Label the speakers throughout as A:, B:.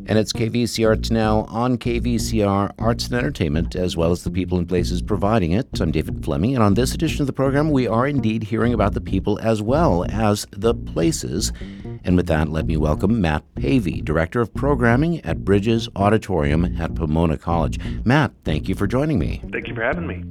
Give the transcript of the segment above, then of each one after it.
A: And it's KVC Arts Now on KVCR Arts and Entertainment, as well as the people and places providing it. I'm David Fleming, and on this edition of the program, we are indeed hearing about the people as well as the places. And with that, let me welcome Matt Pavey, Director of Programming at Bridges Auditorium at Pomona College. Matt, thank you for joining me.
B: Thank you for having me.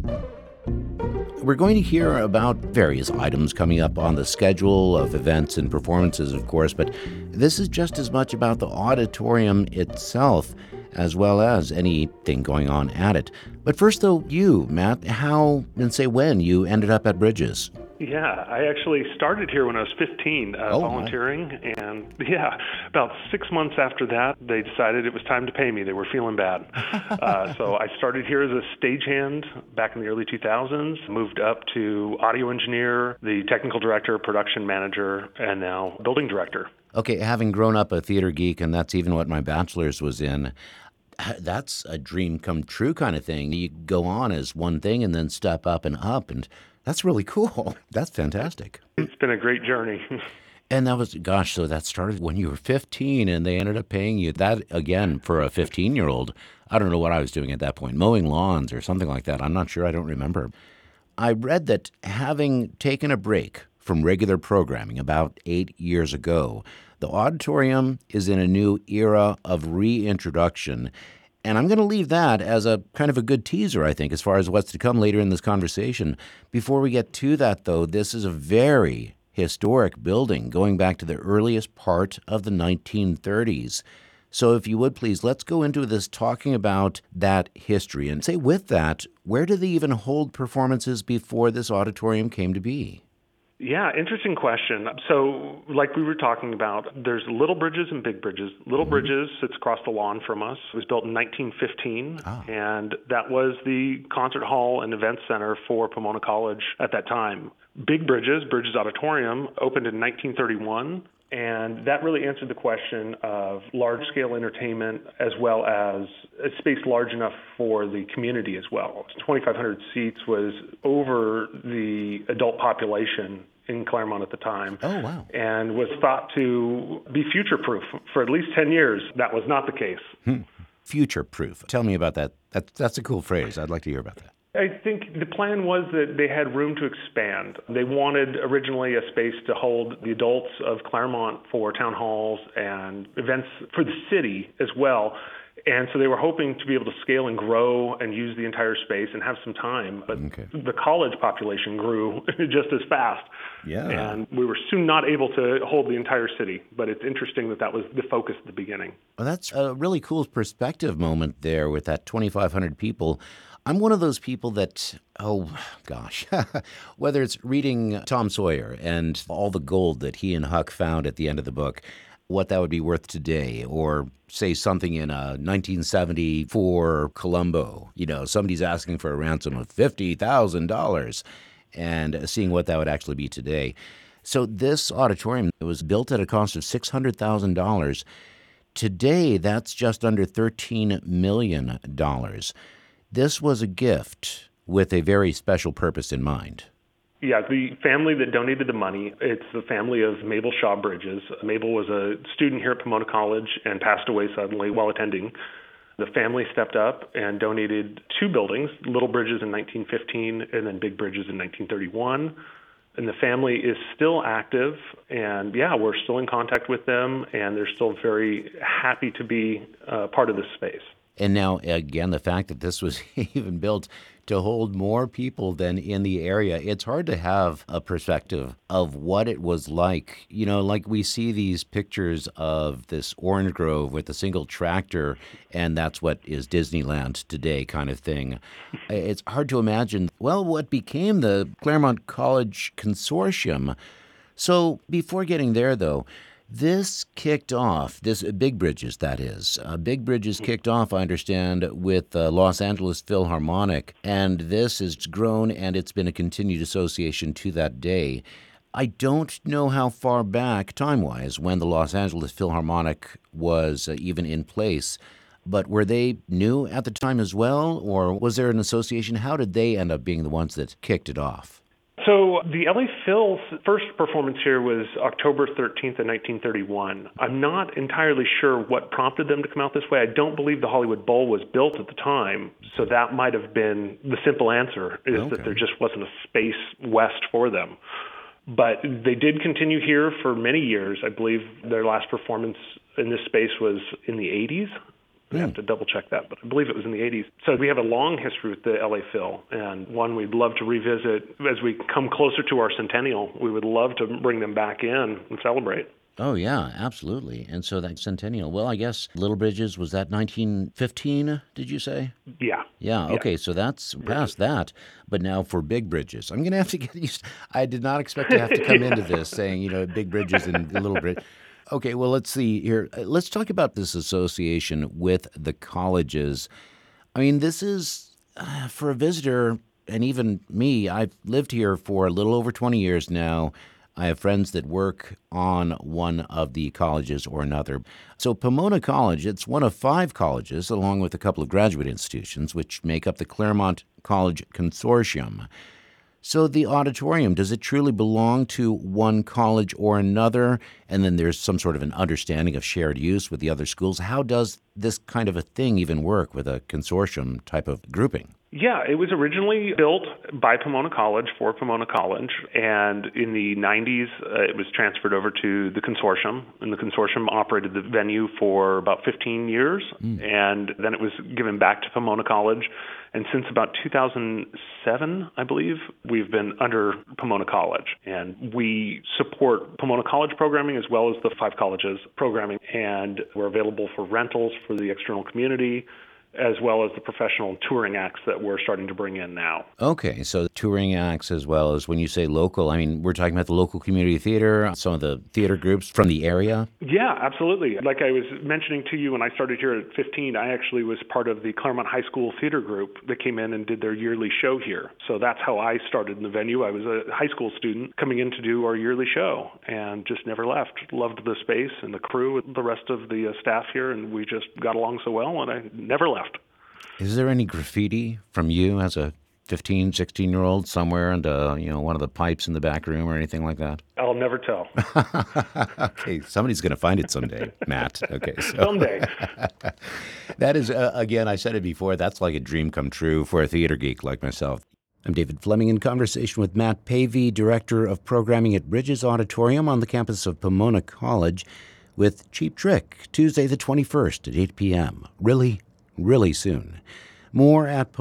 A: We're going to hear about various items coming up on the schedule of events and performances, of course, but this is just as much about the auditorium itself as well as anything going on at it. But first, though, you, Matt, how and say when you ended up at Bridges?
B: Yeah, I actually started here when I was 15, volunteering, and about 6 months after that, they decided it was time to pay me. They were feeling bad. So I started here as a stagehand back in the early 2000s, moved up to audio engineer, the technical director, production manager, and now building director.
A: Okay, having grown up a theater geek, and that's even what my bachelor's was in, that's a dream come true kind of thing. You go on as one thing and then step up, and that's really cool. That's fantastic.
B: It's been a great journey.
A: And that was, so that started when you were 15 and they ended up paying you. That, again, for a 15-year-old, I don't know what I was doing at that point, mowing lawns or something like that. I'm not sure. I don't remember. I read that having taken a break from regular programming about 8 years ago, the auditorium is in a new era of reintroduction. And I'm going to leave that as a kind of a good teaser, I think, as far as what's to come later in this conversation. Before we get to that, though, this is a very historic building going back to the earliest part of the 1930s. So if you would, please, let's go into this talking about that history. And say with that, where did they even hold performances before this auditorium came to be?
B: Yeah, interesting question. So like we were talking about, there's Little Bridges and Big Bridges. Little Bridges sits across the lawn from us. It was built in 1915, and that was the concert hall and event center for Pomona College at that time. Big Bridges, Bridges Auditorium, opened in 1931. And that really answered the question of large-scale entertainment as well as a space large enough for the community as well. 2,500 seats was over the adult population in Claremont at the time.
A: Oh, wow.
B: And was thought to be future-proof for at least 10 years. That was not the case.
A: Future-proof. Tell me about that. That's a cool phrase. I'd like to hear about that.
B: I think the plan was that they had room to expand. They wanted originally a space to hold the adults of Claremont for town halls and events for the city as well. And so they were hoping to be able to scale and grow and use the entire space and have some time. But the college population grew just as fast.
A: Yeah.
B: And we were soon not able to hold the entire city. But it's interesting that was the focus at the beginning.
A: Well, that's a really cool perspective moment there with that 2,500 people. I'm one of those people that, whether it's reading Tom Sawyer and all the gold that he and Huck found at the end of the book, what that would be worth today, or say something in a 1974 Columbo, somebody's asking for a ransom of $50,000 and seeing what that would actually be today. So this auditorium, it was built at a cost of $600,000. Today, that's just under $13 million. This was a gift with a very special purpose in mind.
B: Yeah, the family that donated the money, it's the family of Mabel Shaw Bridges. Mabel was a student here at Pomona College and passed away suddenly while attending. The family stepped up and donated 2 buildings, Little Bridges in 1915 and then Big Bridges in 1931. And the family is still active, and we're still in contact with them, and they're still very happy to be part of this space.
A: And now, again, the fact that this was even built to hold more people than in the area, it's hard to have a perspective of what it was like. Like we see these pictures of this orange grove with a single tractor, and that's what is Disneyland today kind of thing. It's hard to imagine, what became the Claremont College Consortium. So before getting there, though, this kicked off, this Big Bridges, that is. Big Bridges kicked off, I understand, with Los Angeles Philharmonic, and this has grown, and it's been a continued association to that day. I don't know how far back, time-wise, when the Los Angeles Philharmonic was even in place, but were they new at the time as well, or was there an association? How did they end up being the ones that kicked it off?
B: So the LA Phil's first performance here was October 13th of 1931. I'm not entirely sure what prompted them to come out this way. I don't believe the Hollywood Bowl was built at the time, so that might have been the simple answer, is that there just wasn't a space west for them. But they did continue here for many years. I believe their last performance in this space was in the 80s. I have to double check that, but I believe it was in the 80s. So we have a long history with the LA Phil, and one we'd love to revisit as we come closer to our centennial. We would love to bring them back in and celebrate.
A: Oh, yeah, absolutely. And so that centennial, well, I guess Little Bridges, was that 1915, did you say?
B: Yeah.
A: Yeah, okay, so that's past that. But now for Big Bridges, I'm going to have to get used. I did not expect to have to come into this saying, Big Bridges and Little Bridge. Okay, well, let's see here. Let's talk about this association with the colleges. I mean, this is, for a visitor, and even me, I've lived here for a little over 20 years now. I have friends that work on one of the colleges or another. So Pomona College, it's one of 5 colleges, along with a couple of graduate institutions, which make up the Claremont College Consortium. So the auditorium, does it truly belong to one college or another? And then there's some sort of an understanding of shared use with the other schools. How does this kind of a thing even work with a consortium type of grouping?
B: Yeah, it was originally built by Pomona College for Pomona College, and in the 90s it was transferred over to the consortium, and the consortium operated the venue for about 15 years, and then it was given back to Pomona College, and since about 2007, I believe, we've been under Pomona College, and we support Pomona College programming as well as the 5 colleges programming, and we're available for rentals for the external community, as well as the professional touring acts that we're starting to bring in now.
A: Okay, so touring acts as well as when you say local, I mean, we're talking about the local community theater, some of the theater groups from the area?
B: Yeah, absolutely. Like I was mentioning to you when I started here at 15, I actually was part of the Claremont High School theater group that came in and did their yearly show here. So that's how I started in the venue. I was a high school student coming in to do our yearly show and just never left. Loved the space and the crew and the rest of the staff here, and we just got along so well, and I never left.
A: Is there any graffiti from you as a 15, 16-year-old somewhere into, one of the pipes in the back room or anything like that?
B: I'll never tell.
A: Okay, somebody's going to find it someday, Matt. Okay, so.
B: Someday.
A: That is, again, I said it before, that's like a dream come true for a theater geek like myself. I'm David Fleming in conversation with Matt Pavey, Director of Programming at Bridges Auditorium on the campus of Pomona College, with Cheap Trick, Tuesday the 21st at 8 p.m. Really soon. More at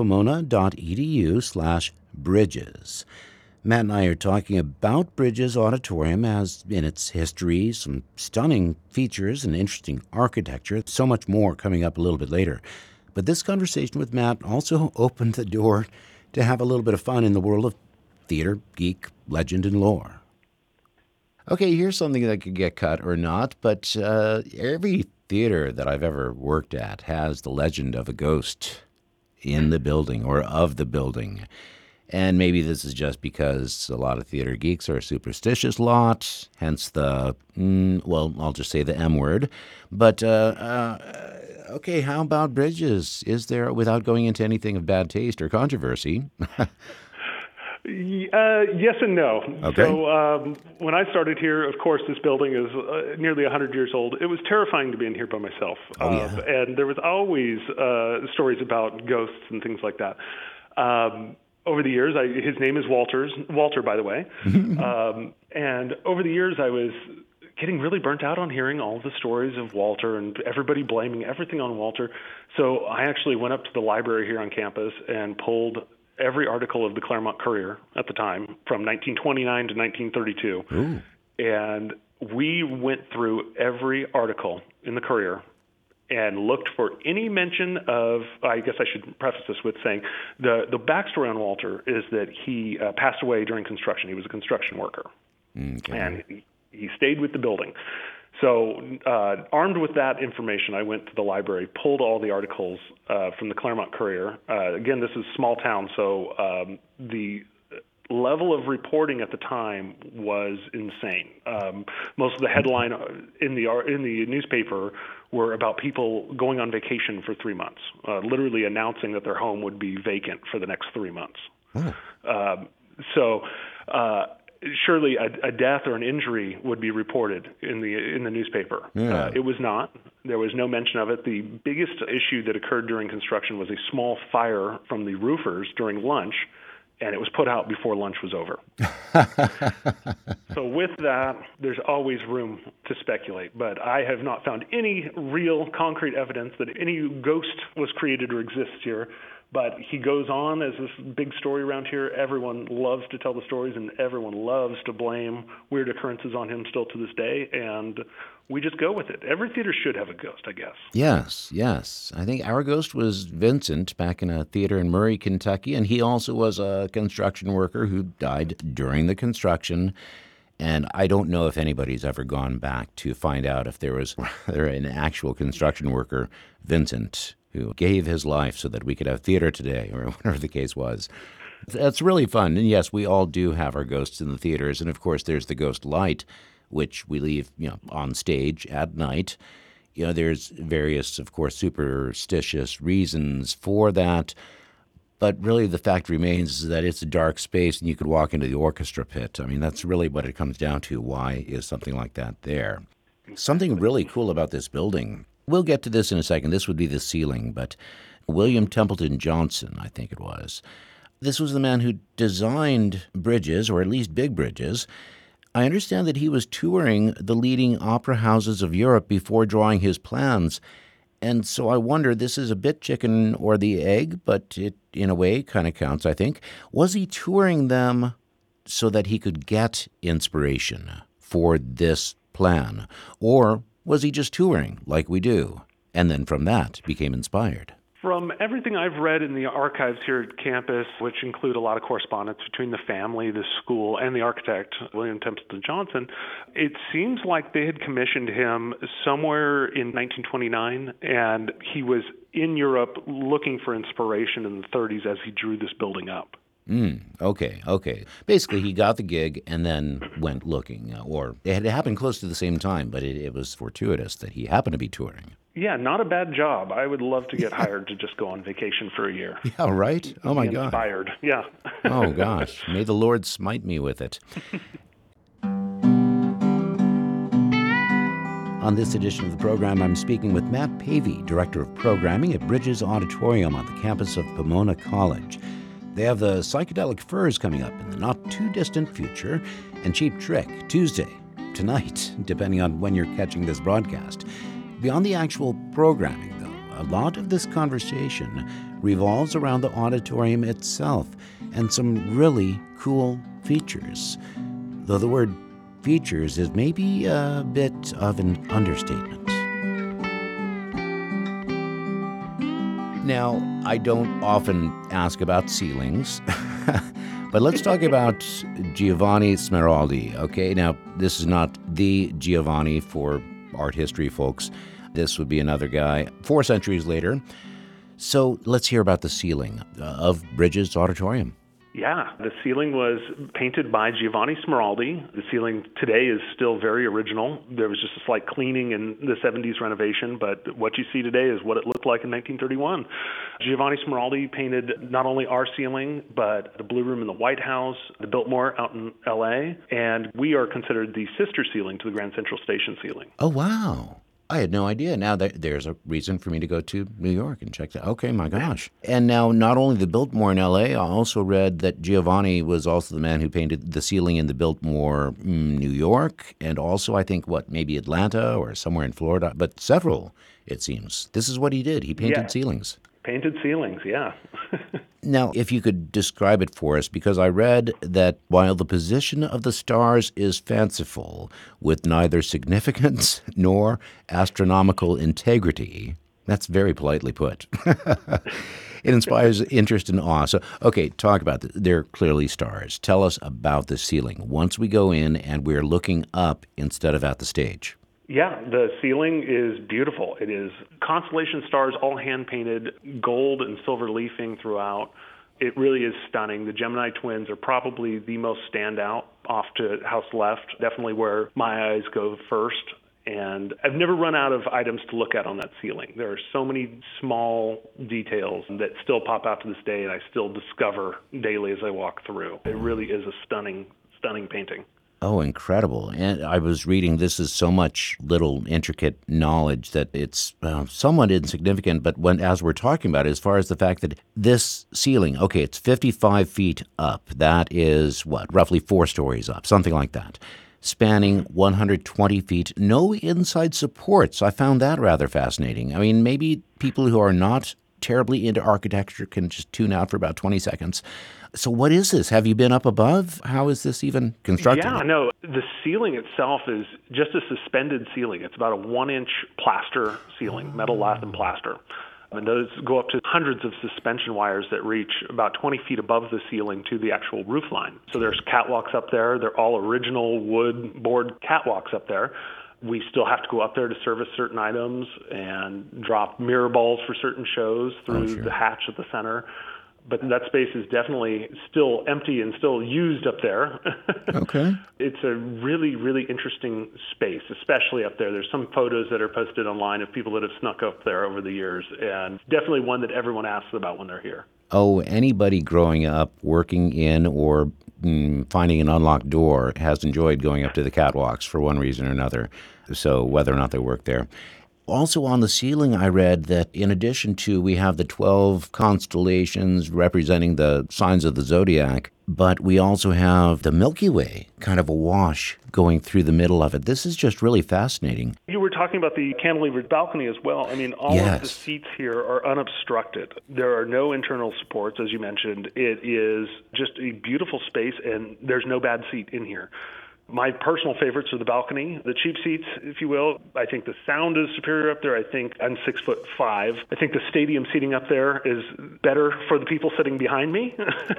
A: pomona.edu/bridges. Matt and I are talking about Bridges Auditorium as in its history, some stunning features and interesting architecture, so much more coming up a little bit later. But this conversation with Matt also opened the door to have a little bit of fun in the world of theater, geek, legend, and lore. Okay, here's something that could get cut or not, but every theater that I've ever worked at has the legend of a ghost in the building or of the building. And maybe this is just because a lot of theater geeks are a superstitious lot, hence the, I'll just say the M word. But, okay, how about Bridges? Is there, without going into anything of bad taste or controversy?
B: Yes and no.
A: Okay.
B: So when I started here, of course, this building is nearly 100 years old. It was terrifying to be in here by myself. And there was always stories about ghosts and things like that. Over the years, his name is Walter, by the way. And over the years, I was getting really burnt out on hearing all the stories of Walter and everybody blaming everything on Walter. So I actually went up to the library here on campus and pulled every article of the Claremont Courier at the time from 1929 to 1932.
A: Ooh.
B: And we went through every article in the Courier and looked for any mention of, I guess I should preface this with saying, the backstory on Walter is that he passed away during construction. He was a construction worker.
A: Okay.
B: And he stayed with the building. So armed with that information, I went to the library, pulled all the articles from the Claremont Courier. Again, this is a small town, so the level of reporting at the time was insane. Most of the headline in the newspaper were about people going on vacation for 3 months, literally announcing that their home would be vacant for the next 3 months.
A: Oh.
B: So surely a death or an injury would be reported in the newspaper.
A: Yeah.
B: It was not. There was no mention of it. The biggest issue that occurred during construction was a small fire from the roofers during lunch, and it was put out before lunch was over. So with that, there's always room to speculate, but I have not found any real concrete evidence that any ghost was created or exists here. But he goes on as this big story around here. Everyone loves to tell the stories, and everyone loves to blame weird occurrences on him still to this day, and we just go with it. Every theater should have a ghost, I guess.
A: Yes. I think our ghost was Vincent back in a theater in Murray, Kentucky, and he also was a construction worker who died during the construction. And I don't know if anybody's ever gone back to find out if there was an actual construction worker, Vincent, who gave his life so that we could have theater today, or whatever the case was. That's really fun. And yes, we all do have our ghosts in the theaters. And of course, there's the ghost light, which we leave, on stage at night. There's various, of course, superstitious reasons for that. But really, the fact remains is that it's a dark space and you could walk into the orchestra pit. I mean, that's really what it comes down to. Why is something like that there? Something really cool about this building. We'll get to this in a second. This would be the ceiling, but William Templeton Johnson, I think it was. This was the man who designed bridges, or at least big bridges. I understand that he was touring the leading opera houses of Europe before drawing his plans. And so I wonder, this is a bit chicken or the egg, but it, in a way, kind of counts, I think. Was he touring them so that he could get inspiration for this plan? Or was he just touring like we do, and then from that became inspired?
B: From everything I've read in the archives here at campus, which include a lot of correspondence between the family, the school, and the architect, William Templeton Johnson, it seems like they had commissioned him somewhere in 1929, and he was in Europe looking for inspiration in the 30s as he drew this building up.
A: Okay. Basically, he got the gig and then went looking, or it had happened close to the same time, but it was fortuitous that he happened to be touring.
B: Yeah, not a bad job. I would love to get hired to just go on vacation for a year.
A: Yeah, right? Oh, my God.
B: Inspired, yeah.
A: Oh, gosh. May the Lord smite me with it. On this edition of the program, I'm speaking with Matt Pavey, Director of Programming at Bridges Auditorium on the campus of Pomona College. They have the Psychedelic Furs coming up in the not-too-distant future, and Cheap Trick Tuesday, tonight, depending on when you're catching this broadcast. Beyond the actual programming, though, a lot of this conversation revolves around the auditorium itself and some really cool features. Though the word features is maybe a bit of an understatement. Now, I don't often ask about ceilings, but let's talk about Giovanni Smeraldi, okay? Now, this is not the Giovanni for art history folks. This would be another guy 4 centuries later. So let's hear about the ceiling of Bridges Auditorium.
B: Yeah, the ceiling was painted by Giovanni Smeraldi. The ceiling today is still very original. There was just a slight cleaning in the 70s renovation, but what you see today is what it looked like in 1931. Giovanni Smeraldi painted not only our ceiling, but the Blue Room in the White House, the Biltmore out in L.A., and we are considered the sister ceiling to the Grand Central Station ceiling.
A: Oh, wow. I had no idea. Now there's a reason for me to go to New York and check that. Okay, my gosh. And now not only the Biltmore in L.A., I also read that Giovanni was also the man who painted the ceiling in the Biltmore, New York, and also I think, maybe Atlanta or somewhere in Florida, but several, it seems. This is what he did. He painted ceilings.
B: Painted ceilings, yeah.
A: Now, if you could describe it for us, because I read that while the position of the stars is fanciful, with neither significance nor astronomical integrity, that's very politely put. It inspires interest and awe. So, okay, talk about this. They're clearly stars. Tell us about the ceiling once we go in and we're looking up instead of at the stage.
B: Yeah, the ceiling is beautiful. It is constellation stars, all hand-painted, gold and silver leafing throughout. It really is stunning. The Gemini twins are probably the most standout off to house left, definitely where my eyes go first. And I've never run out of items to look at on that ceiling. There are so many small details that still pop out to this day, and I still discover daily as I walk through. It really is a stunning, stunning painting.
A: Oh, incredible. And I was reading, this is so much little intricate knowledge that it's somewhat insignificant, but as we're talking about it, as far as the fact that this ceiling, okay, it's 55 feet up. That is, roughly 4 stories up, something like that. Spanning 120 feet, no inside supports. I found that rather fascinating. I mean, maybe people who are not terribly into architecture can just tune out for about 20 seconds. So what is this? Have you been up above? How is this even constructed?
B: Yeah, no, the ceiling itself is just a suspended ceiling. It's about a 1-inch plaster ceiling, metal lath and plaster. And those go up to hundreds of suspension wires that reach about 20 feet above the ceiling to the actual roof line. So there's catwalks up there. They're all original wood board catwalks up there. We still have to go up there to service certain items and drop mirror balls for certain shows through the hatch at the center. But that space is definitely still empty and still used up there.
A: Okay.
B: It's a really, really interesting space, especially up there. There's some photos that are posted online of people that have snuck up there over the years, and definitely one that everyone asks about when they're here.
A: Oh, anybody growing up working in or finding an unlocked door has enjoyed going up to the catwalks for one reason or another, so whether or not they work there. Also on the ceiling, I read that in addition to, we have the 12 constellations representing the signs of the zodiac, but we also have the Milky Way, kind of a wash going through the middle of it. This is just really fascinating.
B: You were talking about the cantilevered balcony as well. I mean, all of the seats here are unobstructed. There are no internal supports, as you mentioned. It is just a beautiful space, and there's no bad seat in here. My personal favorites are the balcony, the cheap seats, if you will. I think the sound is superior up there. I think I'm 6'5". I think the stadium seating up there is better for the people sitting behind me.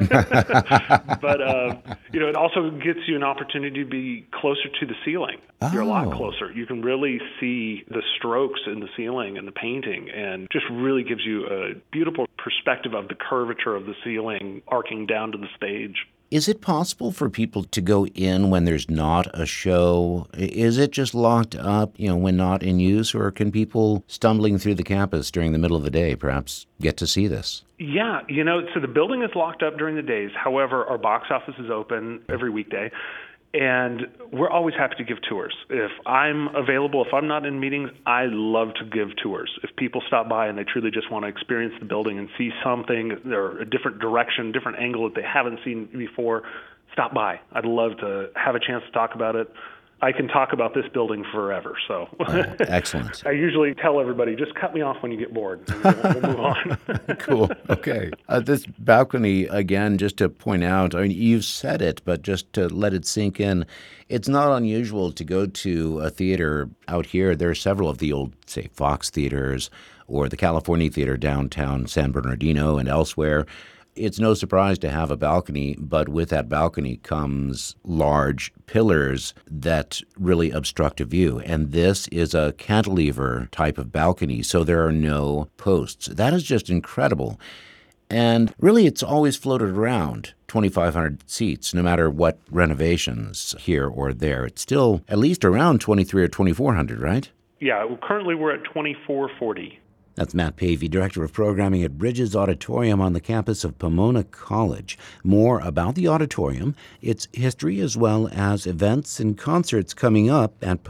B: But, it also gets you an opportunity to be closer to the ceiling. You're a lot closer. You can really see the strokes in the ceiling and the painting, and just really gives you a beautiful perspective of the curvature of the ceiling arcing down to the stage.
A: Is it possible for people to go in when there's not a show? Is it just locked up, when not in use, or can people stumbling through the campus during the middle of the day perhaps get to see this?
B: Yeah, so the building is locked up during the days. However, our box office is open every weekday. And we're always happy to give tours. If I'm available, if I'm not in meetings, I love to give tours. If people stop by and they truly just want to experience the building and see something, or a different direction, different angle that they haven't seen before, stop by. I'd love to have a chance to talk about it. I can talk about this building forever. So
A: excellent.
B: I usually tell everybody, just cut me off when you get bored, and we'll move on.
A: Cool. Okay. This balcony, again, just to point out, I mean, you've said it, but just to let it sink in, it's not unusual to go to a theater out here. There are several of the old, say, Fox theaters or the California Theater downtown San Bernardino and elsewhere. It's no surprise to have a balcony, but with that balcony comes large pillars that really obstruct a view. And this is a cantilever type of balcony, so there are no posts. That is just incredible. And really, it's always floated around 2,500 seats, no matter what renovations here or there. It's still at least around 2,300 or 2,400, right?
B: Yeah, currently we're at 2,440.
A: That's Matt Pavey, Director of Programming at Bridges Auditorium on the campus of Pomona College. More about the auditorium, its history, as well as events and concerts coming up at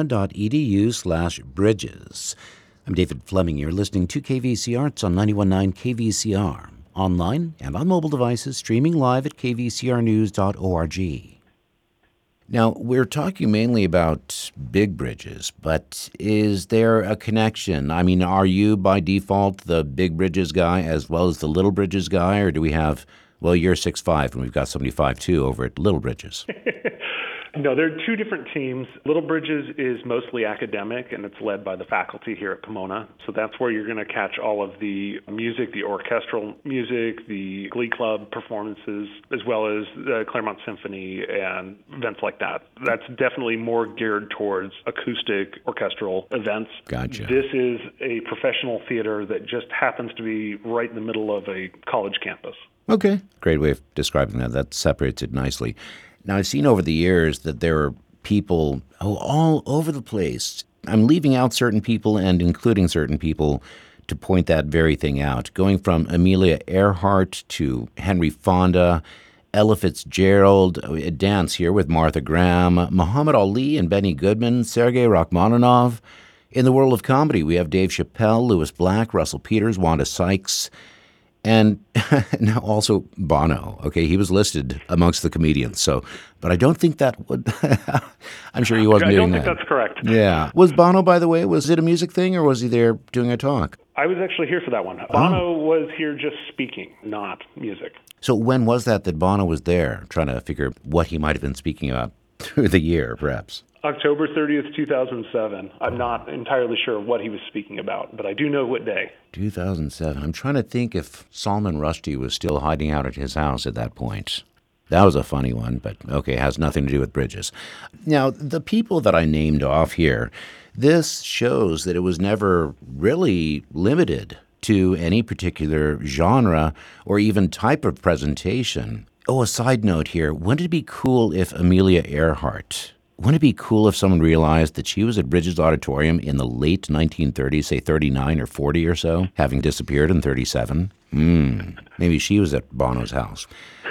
A: pomona.edu/bridges. I'm David Fleming. You're listening to KVC Arts on 91.9 KVCR. Online and on mobile devices, streaming live at kvcrnews.org. Now, we're talking mainly about big bridges, but is there a connection? I mean, are you by default the big bridges guy as well as the little bridges guy, or do we have, well, you're 6'5", and we've got somebody 5'2" over at Little Bridges?
B: No, there are two different teams. Little Bridges is mostly academic, and it's led by the faculty here at Pomona. So that's where you're going to catch all of the music, the orchestral music, the Glee Club performances, as well as the Claremont Symphony and events like that. That's definitely more geared towards acoustic orchestral events.
A: Gotcha.
B: This is a professional theater that just happens to be right in the middle of a college campus.
A: Okay. Great way of describing that. That separates it nicely. Now, I've seen over the years that there are people all over the place. I'm leaving out certain people and including certain people to point that very thing out. Going from Amelia Earhart to Henry Fonda, Ella Fitzgerald, a dance here with Martha Graham, Muhammad Ali and Benny Goodman, Sergei Rachmaninoff. In the world of comedy, we have Dave Chappelle, Louis Black, Russell Peters, Wanda Sykes, and now also Bono. Okay, he was listed amongst the comedians. So, but I don't think that would. I'm sure he wasn't doing that.
B: I don't think that's correct.
A: Yeah. Was Bono, by the way, was it a music thing or was he there doing a talk?
B: I was actually here for that one. Bono was here just speaking, not music.
A: So when was that Bono was there, trying to figure what he might have been speaking about through the year, perhaps?
B: October 30th, 2007. I'm not entirely sure what he was speaking about, but I do know what day.
A: 2007. I'm trying to think if Salman Rushdie was still hiding out at his house at that point. That was a funny one, but okay, has nothing to do with bridges. Now, the people that I named off here, this shows that it was never really limited to any particular genre or even type of presentation. Oh, a side note here. Wouldn't it be cool if Amelia Earhart, wouldn't it be cool if someone realized that she was at Bridges Auditorium in the late 1930s, say 39 or 40 or so, having disappeared in 37? Maybe she was at Bono's house.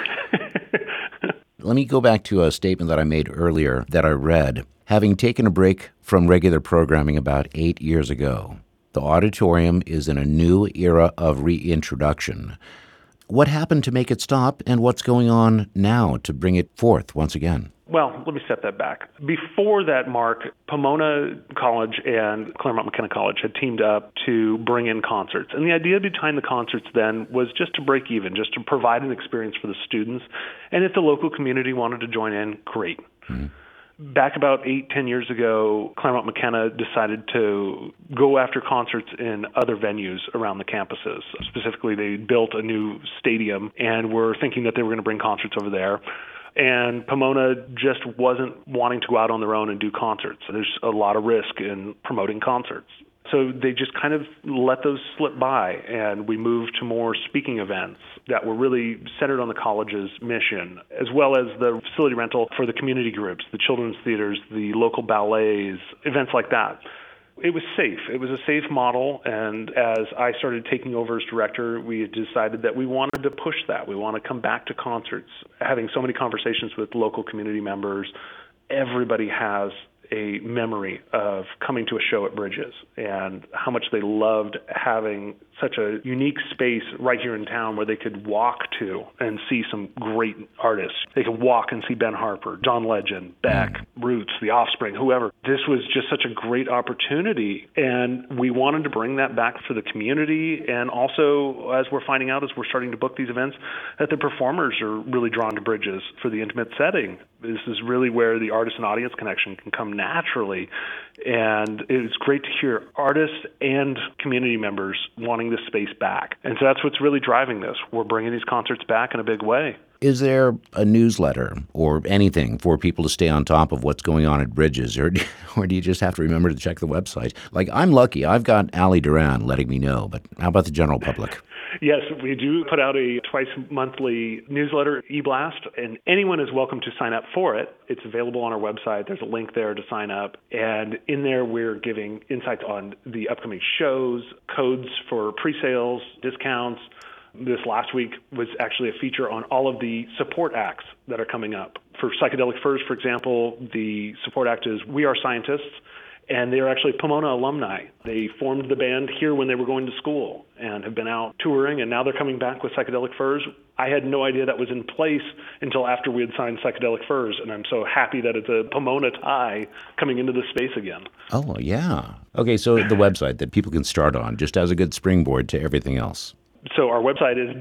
A: Let me go back to a statement that I made earlier that I read. Having taken a break from regular programming about 8 years ago, the auditorium is in a new era of reintroduction. What happened to make it stop, and what's going on now to bring it forth once again?
B: Well, let me step that back. Before that, Mark, Pomona College and Claremont McKenna College had teamed up to bring in concerts. And the idea behind the concerts then was just to break even, just to provide an experience for the students. And if the local community wanted to join in, great. Mm-hmm. Back about 8-10 years ago, Claremont McKenna decided to go after concerts in other venues around the campuses. Specifically, they built a new stadium and were thinking that they were going to bring concerts over there. And Pomona just wasn't wanting to go out on their own and do concerts. There's a lot of risk in promoting concerts. So they just kind of let those slip by, and we moved to more speaking events that were really centered on the college's mission, as well as the facility rental for the community groups, the children's theaters, the local ballets, events like that. It was safe. It was a safe model, and as I started taking over as director, we decided that we wanted to push that. We want to come back to concerts, having so many conversations with local community members. Everybody has a memory of coming to a show at Bridges and how much they loved having such a unique space right here in town where they could walk to and see some great artists. They could walk and see Ben Harper, John Legend, Beck, Roots, The Offspring, whoever. This was just such a great opportunity, and we wanted to bring that back for the community. And also, as we're finding out as we're starting to book these events, that the performers are really drawn to Bridges for the intimate setting. This is really where the artist and audience connection can come naturally. And it's great to hear artists and community members wanting this space back. And so that's what's really driving this. We're bringing these concerts back in a big way.
A: Is there a newsletter or anything for people to stay on top of what's going on at Bridges, or do you just have to remember to check the website? Like, I'm lucky. I've got Ali Duran letting me know, but how about the general public?
B: Yes, we do put out a twice-monthly newsletter, eBlast, and anyone is welcome to sign up for it. It's available on our website. There's a link there to sign up. And in there, we're giving insights on the upcoming shows, codes for pre-sales, discounts. This last week was actually a feature on all of the support acts that are coming up. For Psychedelic Furs, for example, the support act is We Are Scientists, and they are actually Pomona alumni. They formed the band here when they were going to school and have been out touring, and now they're coming back with Psychedelic Furs. I had no idea that was in place until after we had signed Psychedelic Furs, and I'm so happy that it's a Pomona tie coming into the space again.
A: Oh, yeah. Okay, so the website that people can start on just as a good springboard to everything else.
B: So our website is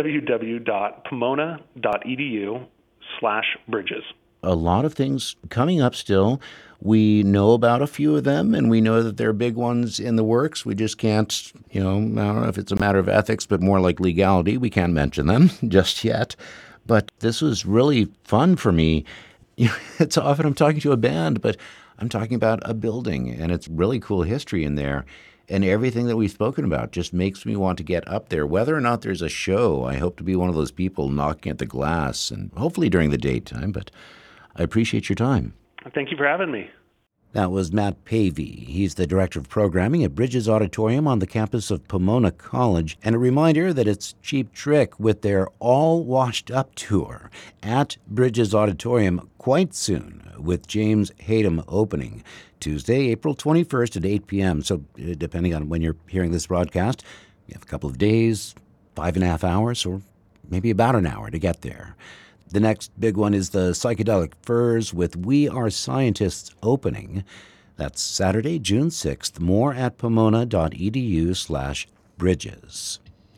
B: www.pomona.edu/bridges.
A: A lot of things coming up still. We know about a few of them, and we know that there are big ones in the works. We just can't, I don't know if it's a matter of ethics, but more like legality. We can't mention them just yet. But this was really fun for me. It's often I'm talking to a band, but I'm talking about a building, and it's really cool history in there. And everything that we've spoken about just makes me want to get up there. Whether or not there's a show, I hope to be one of those people knocking at the glass, and hopefully during the daytime, but I appreciate your time.
B: Thank you for having me.
A: That was Matt Pavey. He's the Director of Programming at Bridges Auditorium on the campus of Pomona College. And a reminder that it's Cheap Trick with their All Washed Up tour at Bridges Auditorium quite soon, with James Hayden opening Tuesday, April 21st at 8 p.m. So depending on when you're hearing this broadcast, you have a couple of days, 5.5 hours, or maybe about an hour to get there. The next big one is the Psychedelic Furs with We Are Scientists opening. That's Saturday, June 6th. More at pomona.edu/bridges.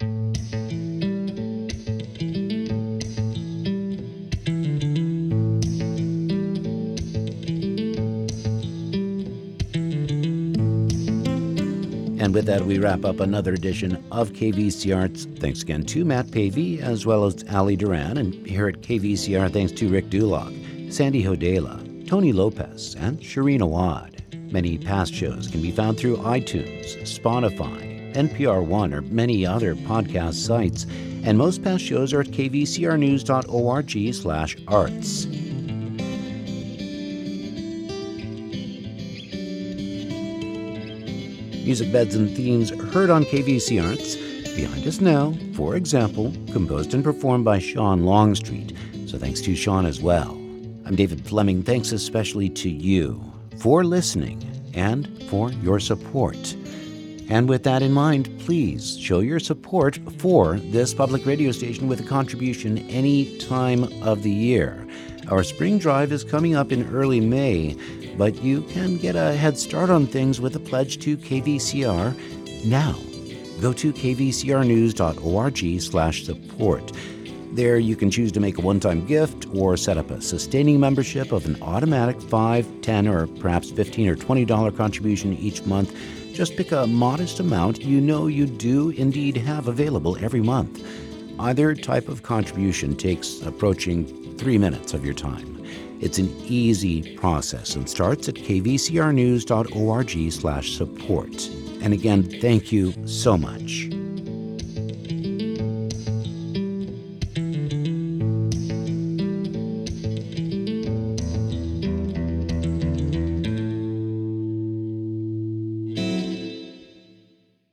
A: And with that, we wrap up another edition of KVC Arts. Thanks again to Matt Pavey, as well as Ali Duran. And here at KVCR, thanks to Rick Duloc, Sandy Hodela, Tony Lopez, and Shireen Awad. Many past shows can be found through iTunes, Spotify, NPR One, or many other podcast sites. And most past shows are at kvcrnews.org/arts. Music beds and themes heard on KVC Arts. Behind Us Now, for example, composed and performed by Sean Longstreet. So thanks to Sean as well. I'm David Fleming. Thanks especially to you for listening and for your support. And with that in mind, please show your support for this public radio station with a contribution any time of the year. Our spring drive is coming up in early May, but you can get a head start on things with a pledge to KVCR now. Go to kvcrnews.org/support. There you can choose to make a one-time gift or set up a sustaining membership of an automatic $5, $10, or perhaps $15 or $20 contribution each month. Just pick a modest amount you know you do indeed have available every month. Either type of contribution takes approaching 3 minutes of your time. It's an easy process and starts at kvcrnews.org/support. And again, thank you so much.